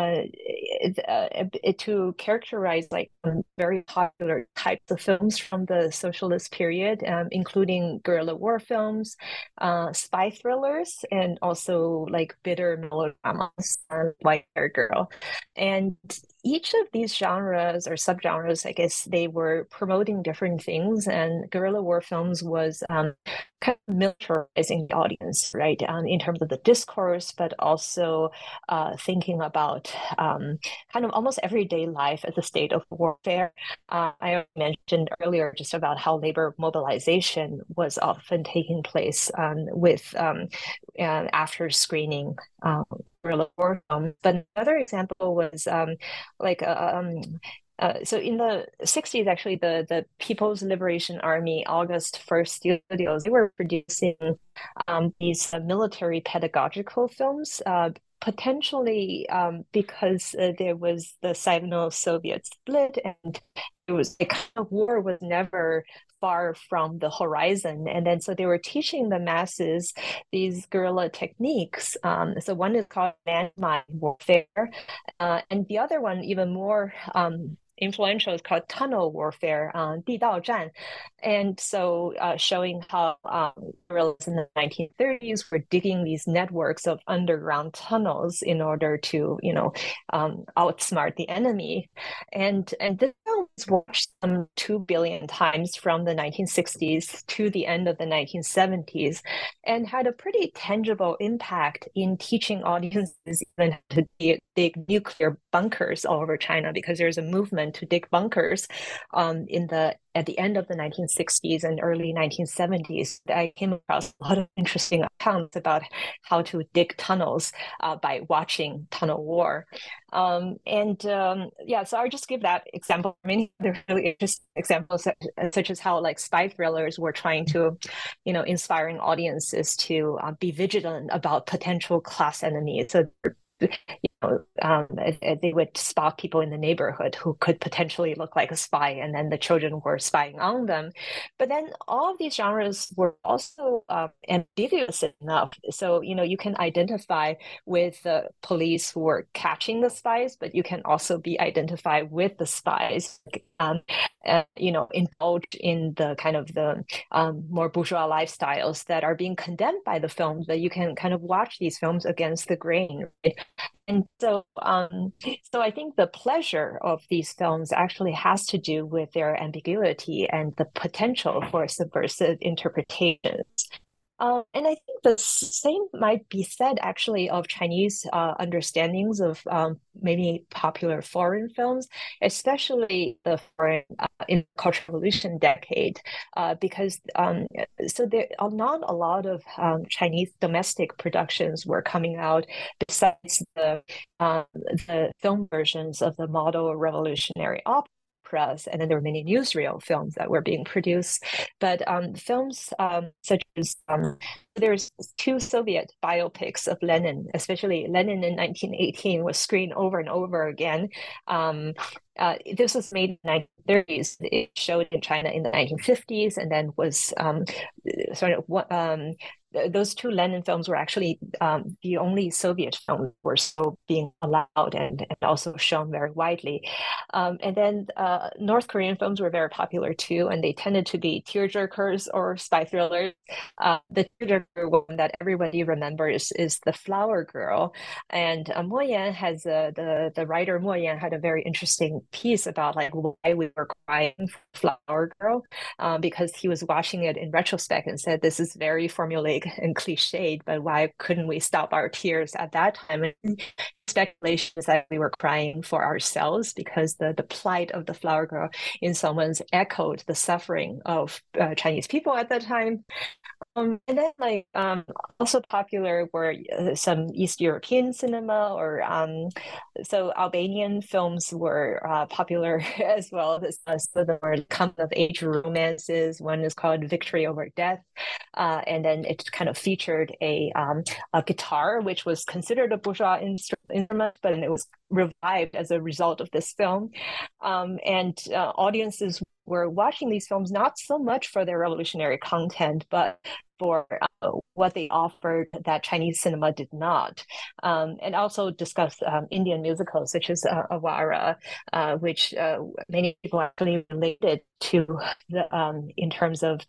to characterize like very popular types of films from the socialist period, including guerrilla war films, spy thrillers, and also like bitter melodramas, White Hair Girl. And each of these genres or subgenres, I guess, they were promoting different things. And guerrilla war films was kind of militarizing the audience, right, in terms of the discourse, but also thinking about kind of almost everyday life as a state of warfare. I mentioned earlier just about how labor mobilization was often taking place with after screening guerrilla war films. But another example was like so in the 60s, actually, the People's Liberation Army, August 1st Studios, they were producing these military pedagogical films, potentially because there was the Sino-Soviet split, and it was the kind of war was never far from the horizon. And then so they were teaching the masses these guerrilla techniques. So one is called landmine warfare, and the other one, even more influential, is called tunnel warfare, 地道战. And so showing how guerrillas in the 1930s were digging these networks of underground tunnels in order to, outsmart the enemy. And the film was watched some 2 billion times from the 1960s to the end of the 1970s, and had a pretty tangible impact in teaching audiences even to dig nuclear bunkers all over China, because there's a movement to dig bunkers at the end of the 1960s and early 1970s. I came across a lot of interesting accounts about how to dig tunnels by watching Tunnel War. So I'll just give that example. Many other really interesting examples, such as how like spy thrillers were trying to, inspiring audiences to be vigilant about potential class enemies. So they would spot people in the neighborhood who could potentially look like a spy, and then the children were spying on them. But then all of these genres were also ambiguous enough. So, you can identify with the police who were catching the spies, but you can also be identified with the spies, indulge in the kind of the more bourgeois lifestyles that are being condemned by the films, that you can kind of watch these films against the grain, right? And so I think the pleasure of these films actually has to do with their ambiguity and the potential for subversive interpretations. And I think the same might be said actually of Chinese understandings of maybe popular foreign films, especially the foreign in the Cultural Revolution decade, because so there are not a lot of Chinese domestic productions were coming out besides the film versions of the model revolutionary opera. And then there were many newsreel films that were being produced. But films such as there's 2 Soviet biopics of Lenin, especially Lenin in 1918 was screened over and over again. This was made in the 1930s. It showed in China in the 1950s, and then was those two Lenin films were actually the only Soviet films were still being allowed and also shown very widely. And then North Korean films were very popular too, and they tended to be tearjerkers or spy thrillers. The tearjerker one that everybody remembers is The Flower Girl, and Mo Yan has the writer Mo Yan had a very interesting piece about like why we were crying for Flower Girl, because he was watching it in retrospect and said this is very formulaic and cliched, but why couldn't we stop our tears at that time? And speculation is that we were crying for ourselves because the plight of the flower girl in some ways echoed the suffering of Chinese people at that time. And then like also popular were some East European cinema, or so Albanian films were popular as well. So there were coming of age romances. One is called Victory Over Death, and then it kind of featured a guitar, which was considered a bourgeois instrument, but it was revived as a result of this film. And audiences were watching these films not so much for their revolutionary content, but for what they offered that Chinese cinema did not. And also discuss Indian musicals such as Awara, which many people actually related to in terms of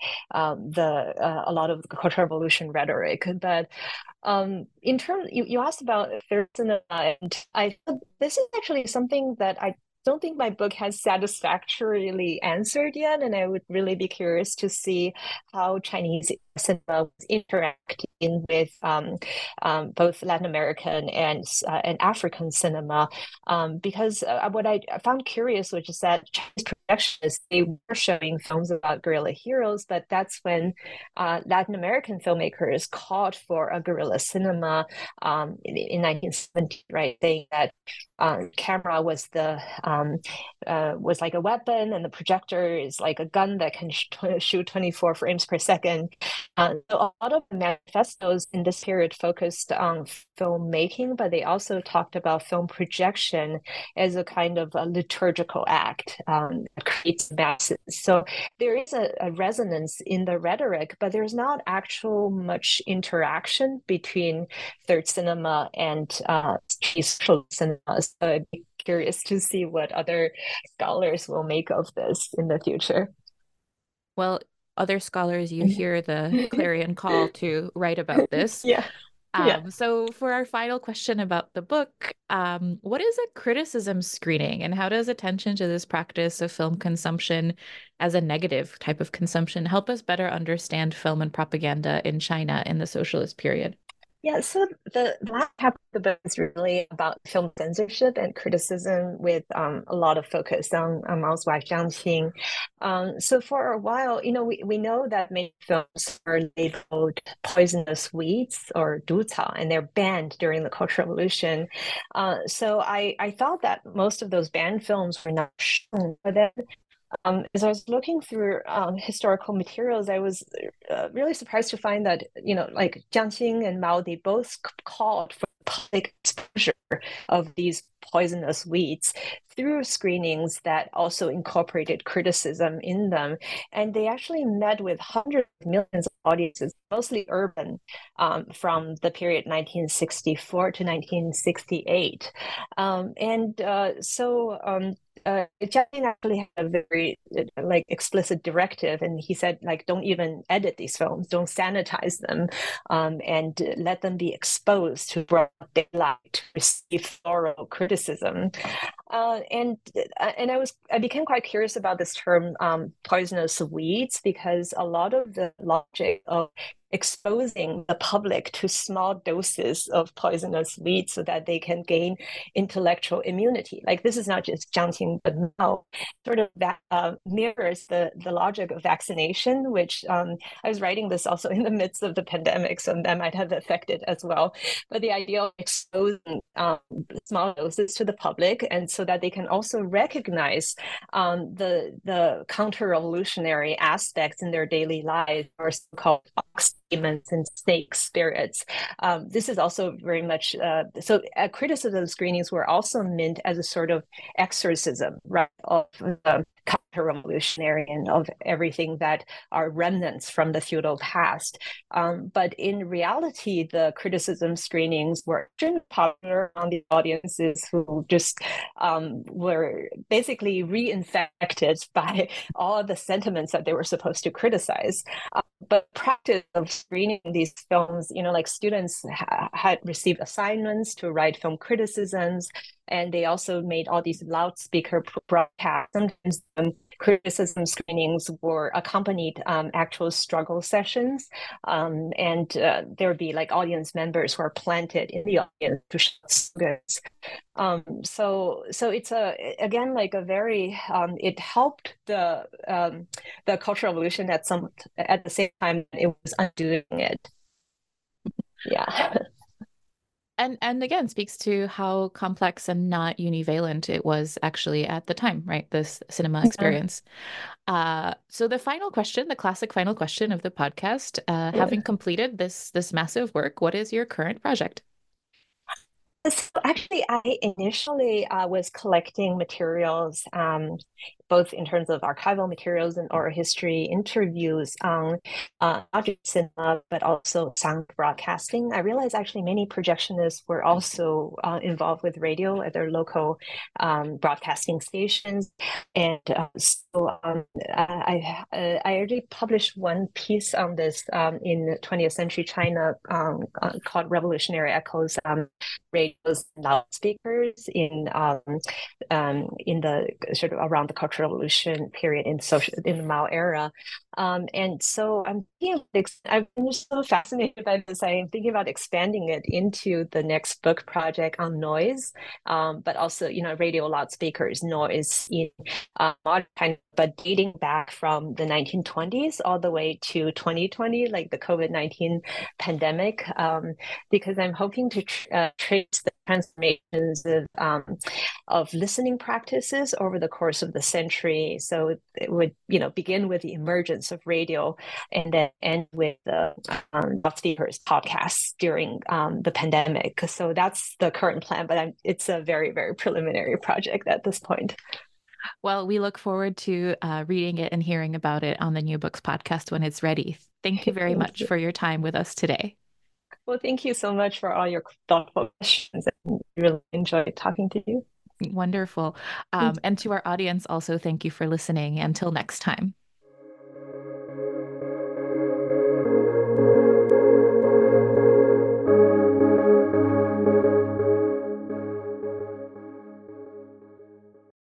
a lot of the Cultural Revolution rhetoric. But in terms, you asked about third cinema, and I thought this is actually something that I don't think my book has satisfactorily answered yet, and I would really be curious to see how Chinese cinema was interacting with both Latin American and African cinema, because what I found curious, which is that Chinese projectionists, they were showing films about guerrilla heroes, but that's when Latin American filmmakers called for a guerrilla cinema in 1970, right? Saying that camera was was like a weapon, and the projector is like a gun that can shoot 24 frames per second. So a lot of manifestos in this period focused on filmmaking, but they also talked about film projection as a kind of a liturgical act that creates masses. So there is a resonance in the rhetoric, but there's not actual much interaction between third cinema and social cinema. So I'd be curious to see what other scholars will make of this in the future. Well, other scholars, you hear the clarion call to write about this. Yeah. So for our final question about the book, what is a criticism screening, and how does attention to this practice of film consumption as a negative type of consumption help us better understand film and propaganda in China in the socialist period? Yeah, so the last half of the book is really about film censorship and criticism, with a lot of focus on Mao's wife Jiang Qing. So for a while, we know that many films are labeled poisonous weeds or 毒草, and they're banned during the Cultural Revolution. So I thought that most of those banned films were not shown, but then as I was looking through historical materials, I was really surprised to find that, like Jiang Qing and Mao, they both called for public exposure of these poisonous weeds through screenings that also incorporated criticism in them. And they actually met with hundreds of millions of audiences, mostly urban, from the period 1964 to 1968. Jiang actually had a very explicit directive, and he said don't even edit these films, don't sanitize them, and let them be exposed to broad daylight to receive thorough criticism. And I became quite curious about this term poisonous weeds, because a lot of the logic of exposing the public to small doses of poisonous weeds so that they can gain intellectual immunity. Like, this is not just Jiang Qing, but now sort of that mirrors the logic of vaccination, which I was writing this also in the midst of the pandemic, so that might have affected as well. But the idea of exposing small doses to the public, and so that they can also recognize the counter-revolutionary aspects in their daily lives, or so-called demons and snake spirits. This is also very much criticism screenings were also meant as a sort of exorcism, right, of the counter-revolutionary and of everything that are remnants from the feudal past. But in reality, the criticism screenings were popular on the audiences who just were basically reinfected by all of the sentiments that they were supposed to criticize. But practice of screening these films, like students had received assignments to write film criticisms, and they also made all these loudspeaker broadcasts. Sometimes criticism screenings were accompanied actual struggle sessions, and there would be like audience members who are planted in the audience to shout slogans. So it's again like a very it helped the Cultural Revolution at the same time it was undoing it. Yeah. And again, speaks to how complex and not univalent it was actually at the time, right? This cinema experience. So the final question, the classic final question of the podcast, having completed this massive work, what is your current project? So actually, I initially was collecting materials, both in terms of archival materials and oral history interviews on not just cinema, but also sound broadcasting. I realized actually many projectionists were also involved with radio at their local broadcasting stations. And I already published one piece on this in 20th Century China called Revolutionary Echoes, radios and loudspeakers in the sort of around the Cultural Revolution period in the Mao era. And so I'm just so fascinated by this. I'm thinking about expanding it into the next book project on noise, but also, radio loudspeakers, noise in modern time, but dating back from the 1920s all the way to 2020, like the COVID-19 pandemic, because I'm hoping to trace the transformations of listening practices over the course of the century. So it would, begin with the emergence of radio and then end with the loudspeakers podcasts during the pandemic. So that's the current plan, but it's a very, very preliminary project at this point. Well, we look forward to reading it and hearing about it on the New Books podcast when it's ready. Thank you very much for your time with us today. Well, thank you so much for all your thoughtful questions. I really enjoyed talking to you. Wonderful. And to our audience, also, thank you for listening. Until next time.